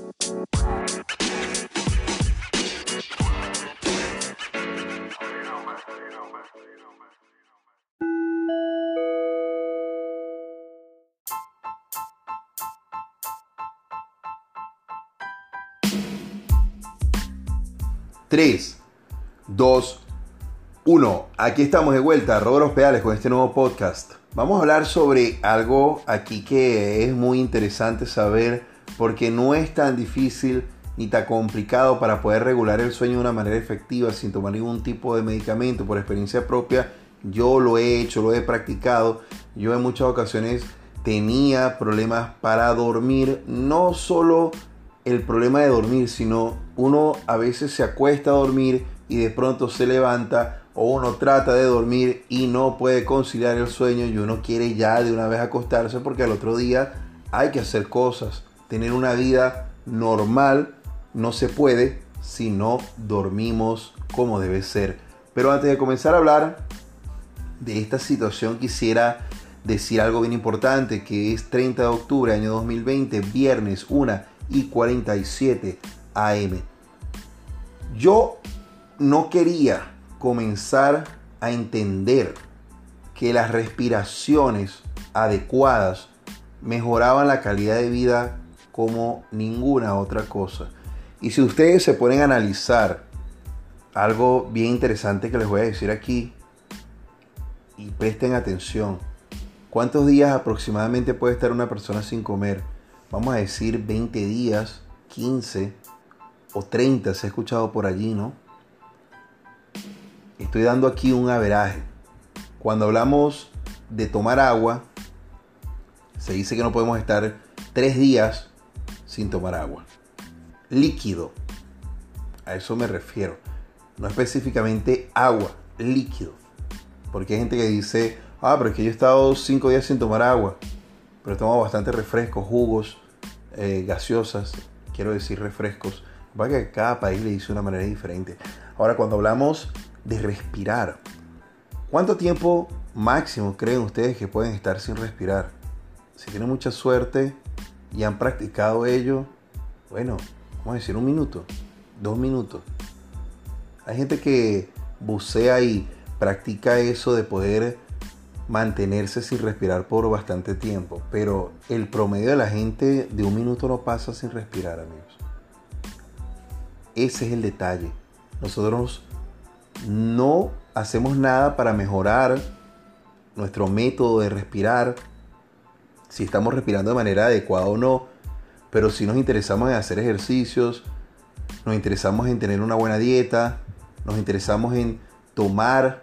Tres, dos, uno. Aquí estamos de vuelta, Robo los Pedales, con este nuevo podcast. Vamos a hablar sobre algo aquí que es muy interesante saber, porque no es tan difícil ni tan complicado para poder regular el sueño de una manera efectiva sin tomar ningún tipo de medicamento. Por experiencia propia, yo lo he hecho, lo he practicado. Yo en muchas ocasiones tenía problemas para dormir, no solo el problema de dormir, sino uno a veces se acuesta a dormir y de pronto se levanta, o uno trata de dormir y no puede conciliar el sueño y uno quiere ya de una vez acostarse porque al otro día hay que hacer cosas. Tener una vida normal no se puede si no dormimos como debe ser. Pero antes de comenzar a hablar de esta situación, quisiera decir algo bien importante, que es 30 de octubre año 2020, viernes 1:47 AM. Yo no quería comenzar a entender que las respiraciones adecuadas mejoraban la calidad de vida como ninguna otra cosa. Y si ustedes se ponen a analizar algo bien interesante que les voy a decir aquí, y presten atención, ¿cuántos días aproximadamente puede estar una persona sin comer? Vamos a decir 20 días, 15 o 30, se ha escuchado por allí, ¿no? Estoy dando aquí un averaje. Cuando hablamos de tomar agua, se dice que no podemos estar 3 días sin tomar agua. Líquido, a eso me refiero. No específicamente agua, líquido. Porque hay gente que dice, pero es que yo he estado 5 días sin tomar agua, pero he tomado bastante refrescos, jugos, gaseosas, quiero decir refrescos. Va que cada país le dice de una manera diferente. Ahora, cuando hablamos de respirar, ¿cuánto tiempo máximo creen ustedes que pueden estar sin respirar? Si tienen mucha suerte y han practicado ello, bueno, vamos a decir 1 minuto, 2 minutos. Hay gente que bucea y practica eso de poder mantenerse sin respirar por bastante tiempo, pero el promedio de la gente de 1 minuto no pasa sin respirar, amigos. Ese es el detalle. Nosotros no hacemos nada para mejorar nuestro método de respirar, si estamos respirando de manera adecuada o no, pero sí nos interesamos en hacer ejercicios, nos interesamos en tener una buena dieta, nos interesamos en tomar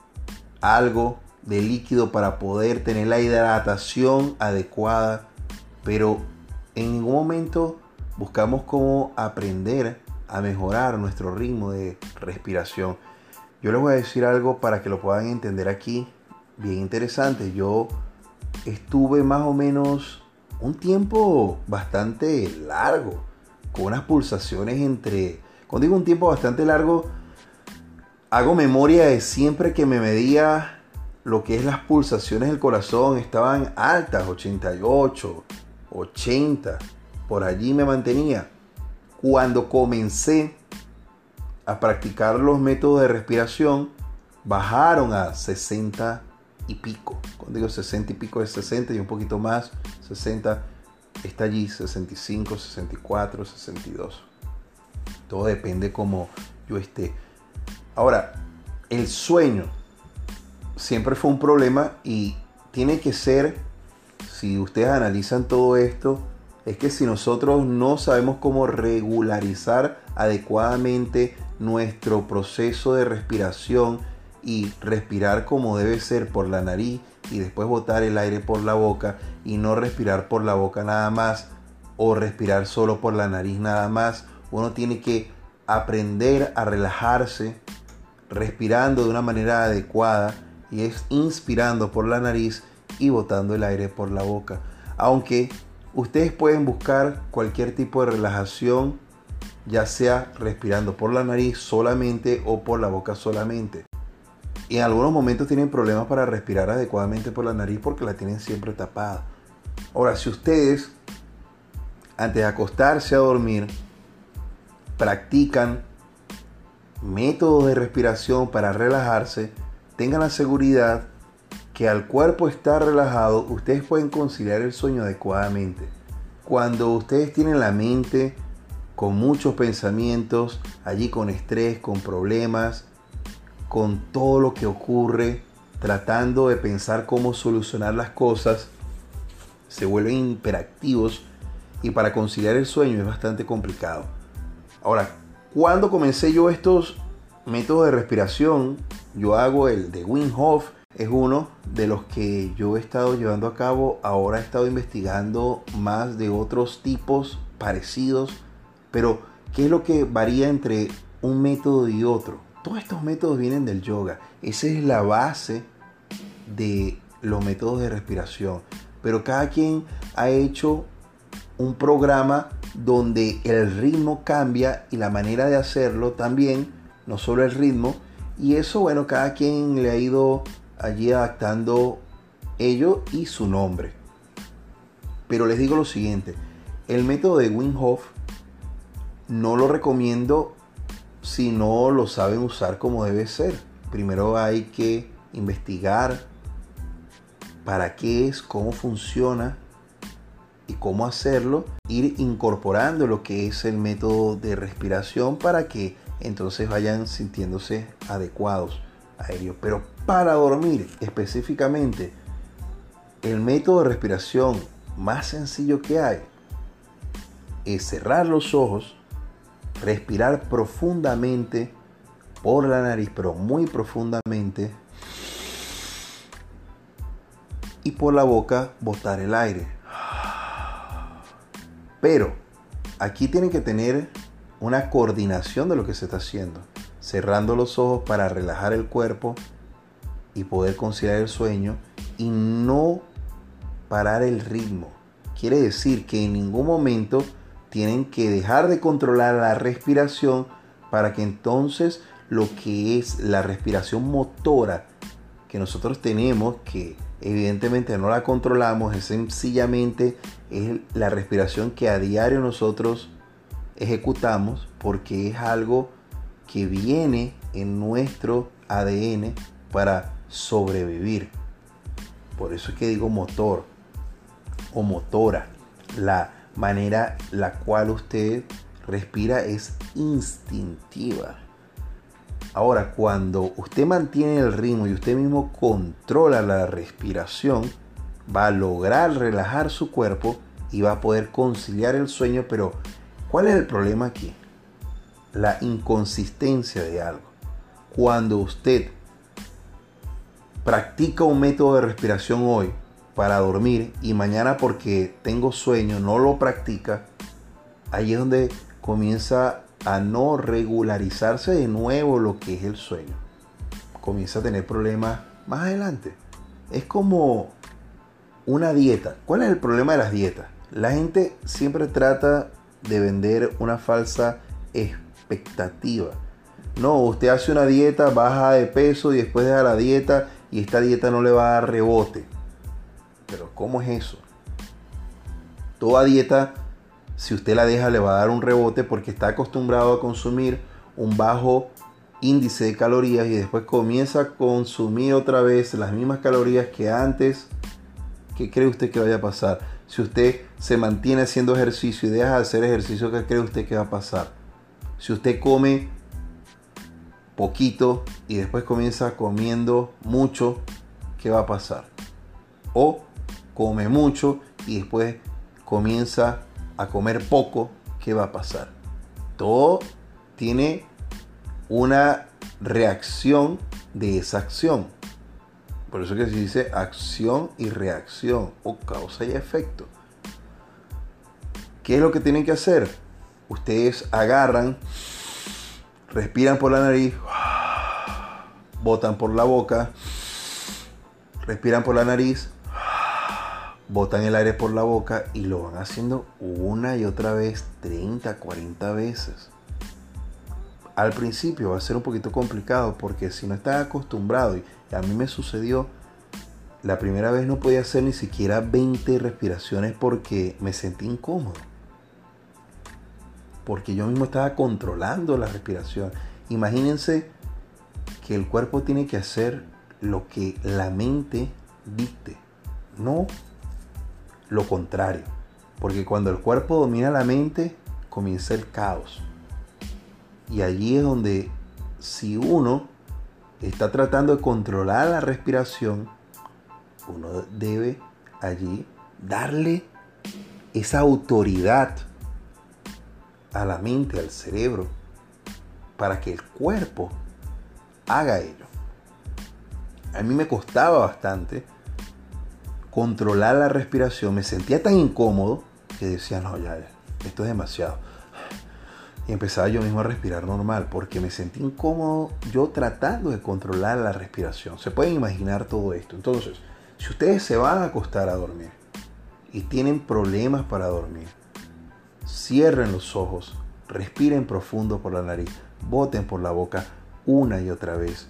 algo de líquido para poder tener la hidratación adecuada, pero en ningún momento buscamos cómo aprender a mejorar nuestro ritmo de respiración. Yo les voy a decir algo para que lo puedan entender aquí, bien interesante. Yo estuve más o menos un tiempo bastante largo, con unas pulsaciones cuando digo un tiempo bastante largo, hago memoria de siempre que me medía lo que es las pulsaciones del corazón, estaban altas, 88, 80, por allí me mantenía. Cuando comencé a practicar los métodos de respiración, bajaron a 60 y pico. Cuando digo 60 y pico es 60 y un poquito más, 60 está allí, 65, 64, 62. Todo depende cómo yo esté. Ahora, el sueño siempre fue un problema y tiene que ser, si ustedes analizan todo esto, es que si nosotros no sabemos cómo regularizar adecuadamente nuestro proceso de respiración y respirar como debe ser por la nariz y después botar el aire por la boca y no respirar por la boca nada más o respirar solo por la nariz nada más, uno tiene que aprender a relajarse respirando de una manera adecuada, y es inspirando por la nariz y botando el aire por la boca. Aunque ustedes pueden buscar cualquier tipo de relajación, ya sea respirando por la nariz solamente o por la boca solamente. Y en algunos momentos tienen problemas para respirar adecuadamente por la nariz porque la tienen siempre tapada. Ahora, si ustedes antes de acostarse a dormir, practican métodos de respiración para relajarse, tengan la seguridad que al cuerpo estar relajado, ustedes pueden conciliar el sueño adecuadamente. Cuando ustedes tienen la mente con muchos pensamientos, allí con estrés, con problemas, con todo lo que ocurre, tratando de pensar cómo solucionar las cosas, se vuelven hiperactivos y para conciliar el sueño es bastante complicado. Ahora, cuando comencé yo estos métodos de respiración, yo hago el de Wim Hof, es uno de los que yo he estado llevando a cabo. Ahora he estado investigando más de otros tipos parecidos, pero ¿qué es lo que varía entre un método y otro? Todos estos métodos vienen del yoga. Esa es la base de los métodos de respiración. Pero cada quien ha hecho un programa donde el ritmo cambia y la manera de hacerlo también, no solo el ritmo. Y eso, bueno, cada quien le ha ido allí adaptando ello y su nombre. Pero les digo lo siguiente, el método de Wim Hof no lo recomiendo si no lo saben usar como debe ser. Primero hay que investigar para qué es, cómo funciona y cómo hacerlo, ir incorporando lo que es el método de respiración para que entonces vayan sintiéndose adecuados a ello. Pero para dormir específicamente, el método de respiración más sencillo que hay es cerrar los ojos, respirar profundamente por la nariz, pero muy profundamente, y por la boca botar el aire. Pero aquí tienen que tener una coordinación de lo que se está haciendo, cerrando los ojos para relajar el cuerpo y poder conciliar el sueño y no parar el ritmo. Quiere decir que en ningún momento tienen que dejar de controlar la respiración para que entonces lo que es la respiración motora que nosotros tenemos, que evidentemente no la controlamos, es sencillamente es la respiración que a diario nosotros ejecutamos porque es algo que viene en nuestro ADN para sobrevivir. Por eso es que digo motor o motora. La manera la cual usted respira es instintiva. Ahora, cuando usted mantiene el ritmo y usted mismo controla la respiración, va a lograr relajar su cuerpo y va a poder conciliar el sueño. Pero ¿cuál es el problema aquí? La inconsistencia de algo. Cuando usted practica un método de respiración hoy para dormir y mañana porque tengo sueño no lo practica, ahí es donde comienza a no regularizarse de nuevo lo que es el sueño. Comienza a tener problemas más adelante. Es como una dieta. ¿Cuál es el problema de las dietas? La gente siempre trata de vender una falsa expectativa. No, usted hace una dieta, baja de peso y después deja la dieta y esta dieta no le va a dar rebote. Pero ¿cómo es eso? Toda dieta, si usted la deja, le va a dar un rebote porque está acostumbrado a consumir un bajo índice de calorías y después comienza a consumir otra vez las mismas calorías que antes. ¿Qué cree usted que vaya a pasar? Si usted se mantiene haciendo ejercicio y deja de hacer ejercicio, ¿qué cree usted que va a pasar? Si usted come poquito y después comienza comiendo mucho, ¿qué va a pasar? O come mucho y después comienza a comer poco, ¿qué va a pasar? Todo tiene una reacción de esa acción. Por eso que se dice acción y reacción o causa y efecto. ¿Qué es lo que tienen que hacer? Ustedes agarran, respiran por la nariz, botan por la boca, respiran por la nariz, botan el aire por la boca y lo van haciendo una y otra vez 30, 40 veces. Al principio va a ser un poquito complicado porque si no están acostumbrados, y a mí me sucedió, la primera vez no podía hacer ni siquiera 20 respiraciones porque me sentí incómodo. porque yo mismo estaba controlando la respiración. Imagínense que el cuerpo tiene que hacer lo que la mente dicte, no lo contrario. Porque cuando el cuerpo domina la mente, comienza el caos. Y allí es donde, si uno está tratando de controlar la respiración, uno debe allí darle esa autoridad a la mente, al cerebro, para que el cuerpo haga ello. A mí me costaba bastante controlar la respiración, me sentía tan incómodo que decía, no, ya, esto es demasiado. Y empezaba yo mismo a respirar normal, porque me sentí incómodo yo tratando de controlar la respiración. Se pueden imaginar todo esto. Entonces, si ustedes se van a acostar a dormir y tienen problemas para dormir, cierren los ojos, respiren profundo por la nariz, boten por la boca una y otra vez,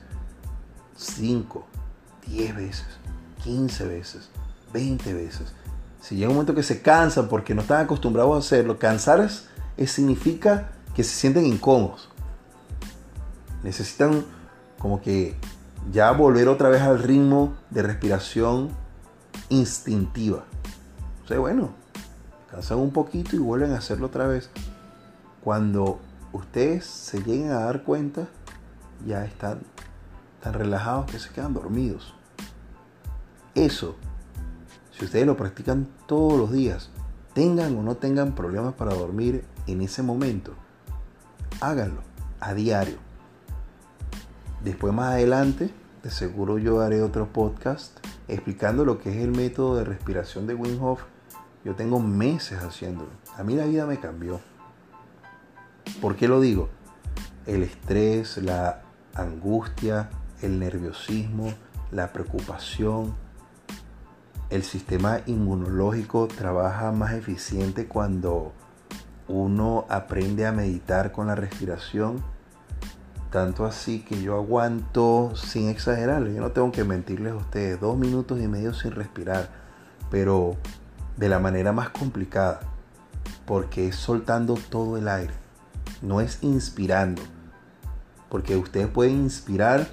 5, 10 veces, 15 veces, 20 veces. Si llega un momento que se cansan porque no están acostumbrados a hacerlo, cansar significa que se sienten incómodos. Necesitan como que ya volver otra vez al ritmo de respiración instintiva. O sea, bueno, cansan un poquito y vuelven a hacerlo otra vez. Cuando ustedes se lleguen a dar cuenta, ya están tan relajados que se quedan dormidos. Eso, si ustedes lo practican todos los días, tengan o no tengan problemas para dormir en ese momento, háganlo a diario. Después, más adelante, de seguro yo haré otro podcast explicando lo que es el método de respiración de Wim Hof. Yo tengo meses haciéndolo. A mí la vida me cambió. ¿Por qué lo digo? El estrés, la angustia, el nerviosismo, la preocupación. El sistema inmunológico trabaja más eficiente cuando uno aprende a meditar con la respiración. Tanto así que yo aguanto, sin exagerarles, yo no tengo que mentirles a ustedes, 2 minutos y medio sin respirar, pero de la manera más complicada, porque es soltando todo el aire, no es inspirando, porque ustedes pueden inspirar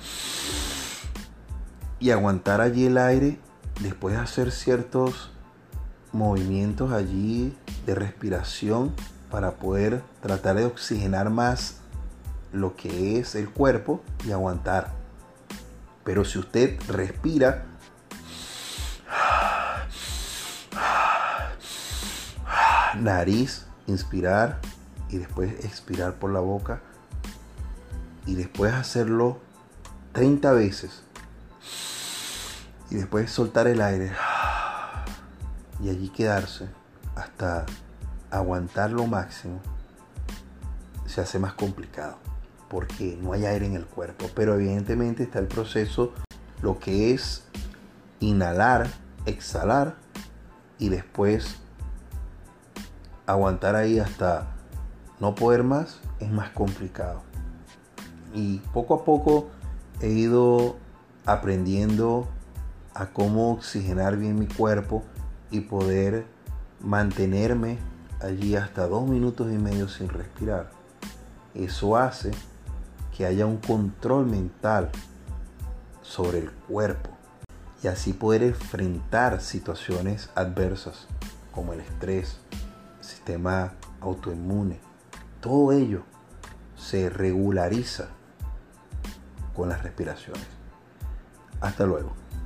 y aguantar allí el aire, después de hacer ciertos movimientos allí de respiración para poder tratar de oxigenar más lo que es el cuerpo y aguantar. Pero si usted respira nariz, inspirar y después expirar por la boca, y después hacerlo 30 veces y después soltar el aire y allí quedarse hasta aguantar lo máximo, se hace más complicado porque no hay aire en el cuerpo. Pero evidentemente está el proceso, lo que es inhalar, exhalar y después aguantar ahí hasta no poder más, es más complicado. Y poco a poco he ido aprendiendo a cómo oxigenar bien mi cuerpo y poder mantenerme allí hasta 2 minutos y medio sin respirar. Eso hace que haya un control mental sobre el cuerpo y así poder enfrentar situaciones adversas como el estrés, el sistema autoinmune. Todo ello se regulariza con las respiraciones. Hasta luego.